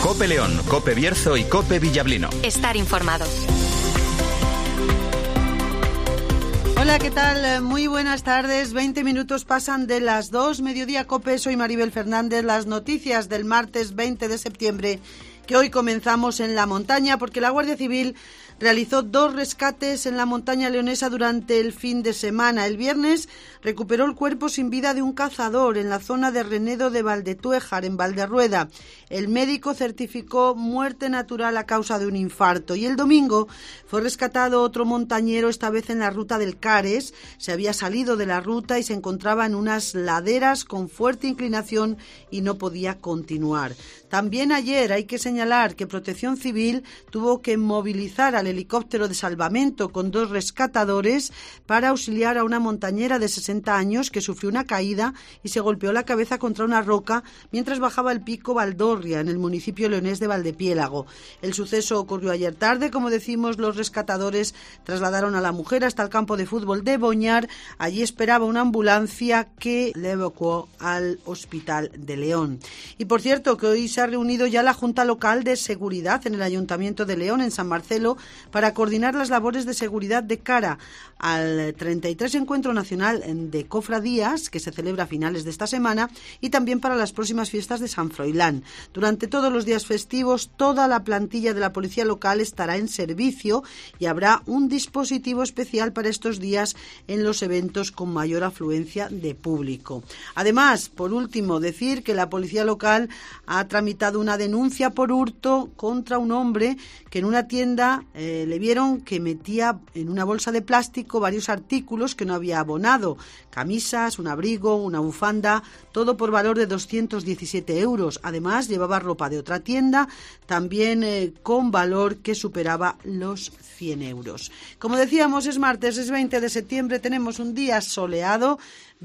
COPE León, COPE Bierzo y COPE Villablino. Estar informado. Hola, ¿qué tal? Muy buenas tardes. 20 minutos pasan de las 2, mediodía COPE. Soy Maribel Fernández. Las noticias del martes 20 de septiembre, que hoy comenzamos en la montaña, porque la Guardia Civil realizó 2 rescates en la montaña leonesa durante el fin de semana. El viernes recuperó el cuerpo sin vida de un cazador en la zona de Renedo de Valdetuéjar, en Valderrueda. El médico certificó muerte natural a causa de un infarto. Y el domingo fue rescatado otro montañero, esta vez en la ruta del Cares. Se había salido de la ruta y se encontraba en unas laderas con fuerte inclinación y no podía continuar. También ayer hay que señalar que Protección Civil tuvo que movilizar al helicóptero de salvamento con 2 rescatadores para auxiliar a una montañera de 60 años que sufrió una caída y se golpeó la cabeza contra una roca mientras bajaba el pico Valdorria, en el municipio leonés de Valdepiélago. El suceso ocurrió ayer tarde. Como decimos, los rescatadores trasladaron a la mujer hasta el campo de fútbol de Boñar. Allí esperaba una ambulancia que le evacuó al hospital de León. Y por cierto, que hoy se ha reunido ya la Junta Local de Seguridad en el Ayuntamiento de León, en San Marcelo, para coordinar las labores de seguridad de cara al 33 Encuentro Nacional de Cofradías, que se celebra a finales de esta semana, y también para las próximas fiestas de San Froilán. Durante todos los días festivos, toda la plantilla de la Policía Local estará en servicio y habrá un dispositivo especial para estos días en los eventos con mayor afluencia de público. Además, por último, decir que la Policía Local ha tramitado una denuncia por hurto contra un hombre que en una tienda le vieron que metía en una bolsa de plástico varios artículos que no había abonado: camisas, un abrigo, una bufanda, todo por valor de 217 euros. Además, llevaba ropa de otra tienda, también con valor que superaba los 100 euros. Como decíamos, es martes, es 20 de septiembre, tenemos un día soleado,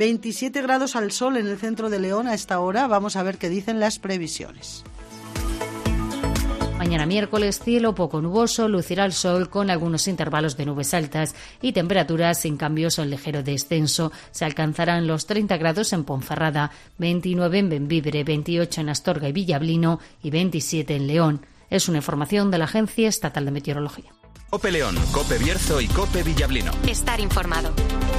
27 grados al sol en el centro de León a esta hora. Vamos a ver qué dicen las previsiones. Mañana miércoles, cielo poco nuboso, lucirá el sol con algunos intervalos de nubes altas y temperaturas sin cambios o en ligero descenso. Se alcanzarán los 30 grados en Ponferrada, 29 en Bembibre, 28 en Astorga y Villablino y 27 en León. Es una información de la Agencia Estatal de Meteorología. COPE León, COPE Bierzo y COPE Villablino. Estar informado.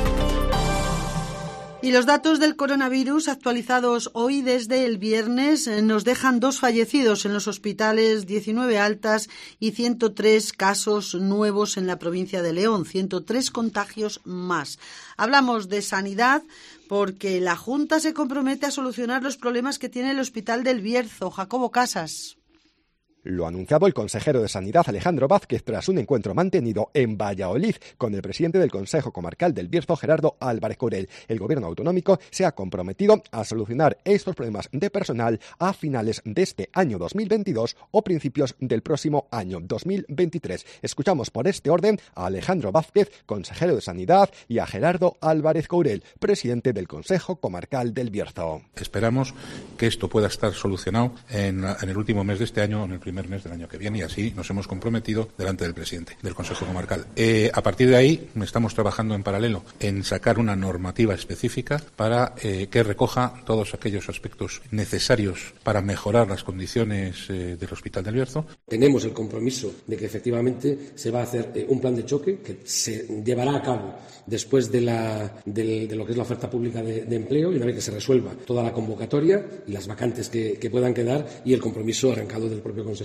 Y los datos del coronavirus actualizados hoy desde el viernes nos dejan 2 fallecidos en los hospitales, 19 altas y 103 casos nuevos en la provincia de León, 103 contagios más. Hablamos de sanidad porque la Junta se compromete a solucionar los problemas que tiene el Hospital del Bierzo. Jacobo Casas. Lo ha anunciado el consejero de Sanidad, Alejandro Vázquez, tras un encuentro mantenido en Valladolid con el presidente del Consejo Comarcal del Bierzo, Gerardo Álvarez Courel. El gobierno autonómico se ha comprometido a solucionar estos problemas de personal a finales de este año 2022 o principios del próximo año 2023. Escuchamos por este orden a Alejandro Vázquez, consejero de Sanidad, y a Gerardo Álvarez Courel, presidente del Consejo Comarcal del Bierzo. Esperamos que esto pueda estar solucionado en el último mes de este año, en el primer mes del año que viene, y así nos hemos comprometido delante del presidente del Consejo Comarcal. A partir de ahí estamos trabajando en paralelo en sacar una normativa específica para que recoja todos aquellos aspectos necesarios para mejorar las condiciones del Hospital del Bierzo. Tenemos el compromiso de que efectivamente se va a hacer un plan de choque que se llevará a cabo después de lo que es la oferta pública de empleo, y una vez que se resuelva toda la convocatoria y las vacantes que puedan quedar, y el compromiso arrancado del propio consejero.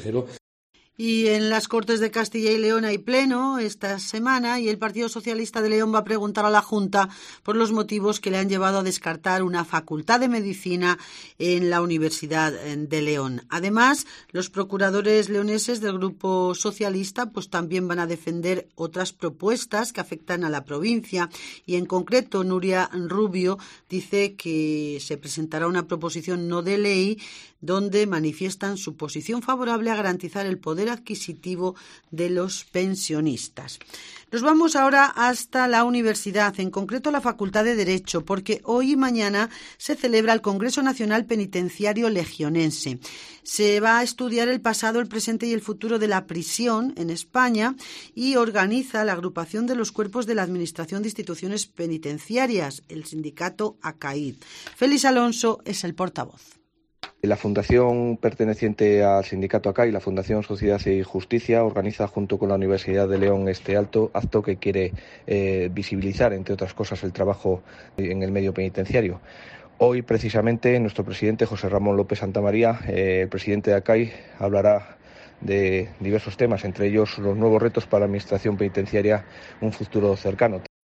Y en las Cortes de Castilla y León hay pleno esta semana y el Partido Socialista de León va a preguntar a la Junta por los motivos que le han llevado a descartar una facultad de medicina en la Universidad de León. Además, los procuradores leoneses del Grupo Socialista pues también van a defender otras propuestas que afectan a la provincia, y en concreto Nuria Rubio dice que se presentará una proposición no de ley donde manifiestan su posición favorable a garantizar el poder adquisitivo de los pensionistas. Nos vamos ahora hasta la universidad, en concreto la Facultad de Derecho, porque hoy y mañana se celebra el Congreso Nacional Penitenciario Legionense. Se va a estudiar el pasado, el presente y el futuro de la prisión en España y organiza la agrupación de los cuerpos de la Administración de Instituciones Penitenciarias, el sindicato ACAID. Félix Alonso es el portavoz. La fundación perteneciente al sindicato ACAI, la Fundación Sociedad y Justicia, organiza junto con la Universidad de León este acto que quiere visibilizar, entre otras cosas, el trabajo en el medio penitenciario. Hoy, precisamente, nuestro presidente, José Ramón López Santamaría, el presidente de ACAI, hablará de diversos temas, entre ellos los nuevos retos para la administración penitenciaria, un futuro cercano.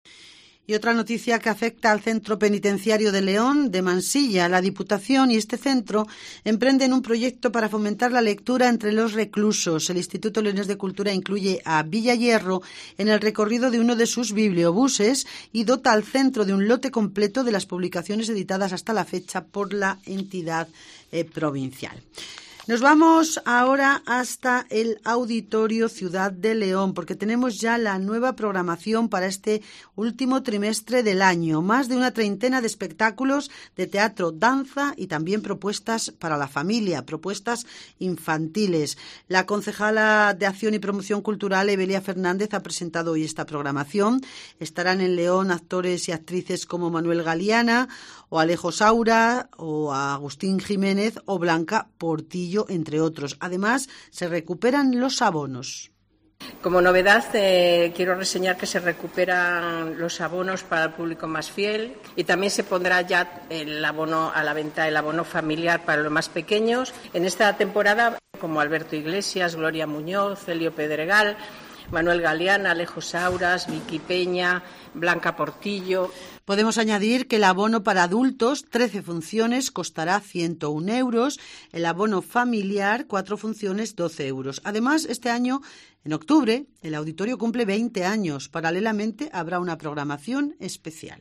Y otra noticia que afecta al Centro Penitenciario de León, de Mansilla. La Diputación y este centro emprenden un proyecto para fomentar la lectura entre los reclusos. El Instituto Leonés de Cultura incluye a Villa Hierro en el recorrido de uno de sus bibliobuses y dota al centro de un lote completo de las publicaciones editadas hasta la fecha por la entidad provincial. Nos vamos ahora hasta el Auditorio Ciudad de León, porque tenemos ya la nueva programación para este último trimestre del año. Más de una treintena de espectáculos de teatro, danza y también propuestas para la familia, propuestas infantiles. La concejala de Acción y Promoción Cultural, Evelia Fernández, ha presentado hoy esta programación. Estarán en León actores y actrices como Manuel Galiana, o Alejo Saura, o Agustín Jiménez, o Blanca Portillo, entre otros. Además, se recuperan los abonos. Como novedad, quiero reseñar que se recuperan los abonos para el público más fiel y también se pondrá ya el abono a la venta, el abono familiar para los más pequeños. En esta temporada, como Alberto Iglesias, Gloria Muñoz, Celio Pedregal, Manuel Galeana, Alejo Sauras, Vicky Peña, Blanca Portillo. Podemos añadir que el abono para adultos, 13 funciones, costará 101 euros. El abono familiar, 4 funciones, 12 euros. Además, este año, en octubre, el auditorio cumple 20 años. Paralelamente, habrá una programación especial.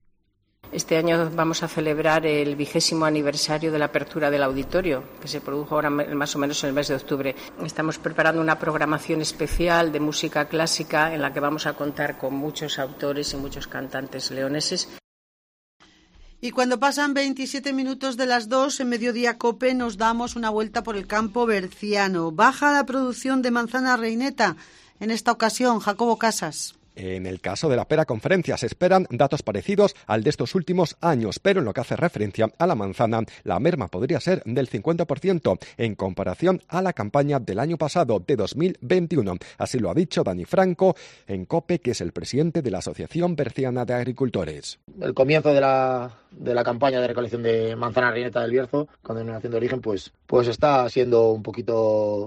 Este año vamos a celebrar el 20º aniversario de la apertura del auditorio, que se produjo ahora más o menos en el mes de octubre. Estamos preparando una programación especial de música clásica en la que vamos a contar con muchos autores y muchos cantantes leoneses. Y cuando pasan 27 minutos de las 2 en Mediodía Cope, nos damos una vuelta por el campo berciano. Baja la producción de manzana reineta. En esta ocasión, Jacobo Casas. En el caso de la pera conferencia se esperan datos parecidos al de estos últimos años, pero en lo que hace referencia a la manzana, la merma podría ser del 50% en comparación a la campaña del año pasado, de 2021. Así lo ha dicho Dani Franco en COPE, que es el presidente de la Asociación Berciana de Agricultores. El comienzo de la campaña de recolección de manzana reineta del Bierzo, con denominación de origen, pues está siendo un poquito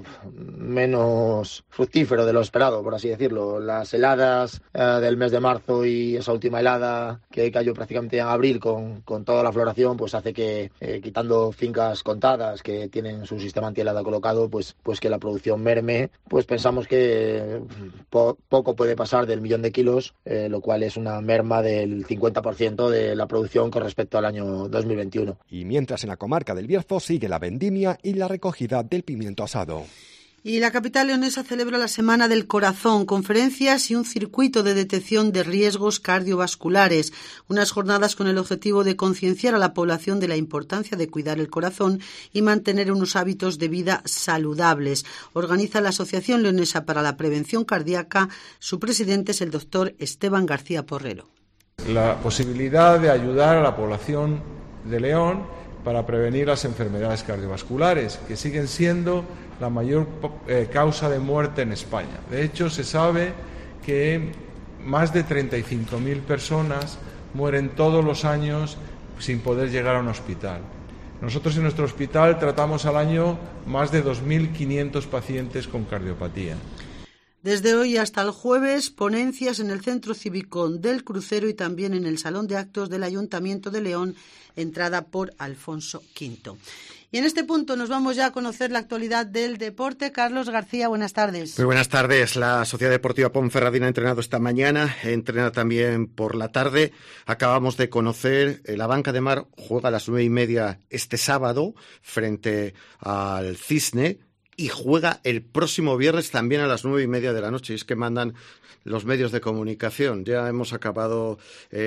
menos fructífero de lo esperado, por así decirlo. Las heladas del mes de marzo y esa última helada que cayó prácticamente en abril con toda la floración, pues hace que, quitando fincas contadas que tienen su sistema antihelada colocado, pues que la producción merme. Pues pensamos que poco puede pasar del 1.000.000 de kilos, lo cual es una merma del 50% de la producción con respecto al año 2021. Y mientras en la comarca del Bierzo sigue la vendimia y la recogida del pimiento asado. Y la capital leonesa celebra la Semana del Corazón, conferencias y un circuito de detección de riesgos cardiovasculares. Unas jornadas con el objetivo de concienciar a la población de la importancia de cuidar el corazón y mantener unos hábitos de vida saludables. Organiza la Asociación Leonesa para la Prevención Cardíaca. Su presidente es el doctor Esteban García Porrero. La posibilidad de ayudar a la población de León para prevenir las enfermedades cardiovasculares, que siguen siendo la mayor causa de muerte en España. De hecho, se sabe que más de 35.000 personas mueren todos los años sin poder llegar a un hospital. Nosotros en nuestro hospital tratamos al año más de 2.500 pacientes con cardiopatía. Desde hoy hasta el jueves, ponencias en el Centro Cívico del Crucero y también en el Salón de Actos del Ayuntamiento de León, entrada por Alfonso V. Y en este punto nos vamos ya a conocer la actualidad del deporte. Carlos García, buenas tardes. Muy buenas tardes. La Sociedad Deportiva Ponferradina ha entrenado esta mañana, entrena también por la tarde. Acabamos de conocer, la Banca de Mar juega a las 9:30 este sábado frente al Cisne. Y juega el próximo viernes también a las 9:30 de la noche. Y es que mandan los medios de comunicación. Ya hemos acabado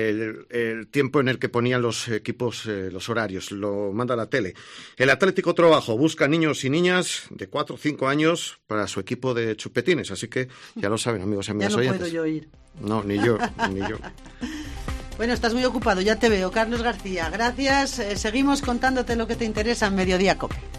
el tiempo en el que ponían los equipos los horarios. Lo manda la tele. El Atlético Trobajo busca niños y niñas de 4 o 5 años para su equipo de chupetines. Así que ya lo saben, amigos y amigas oyentes. Ya no puedo yo ir. No, ni yo. Bueno, estás muy ocupado, ya te veo. Carlos García, gracias. Seguimos contándote lo que te interesa en Mediodía COPE.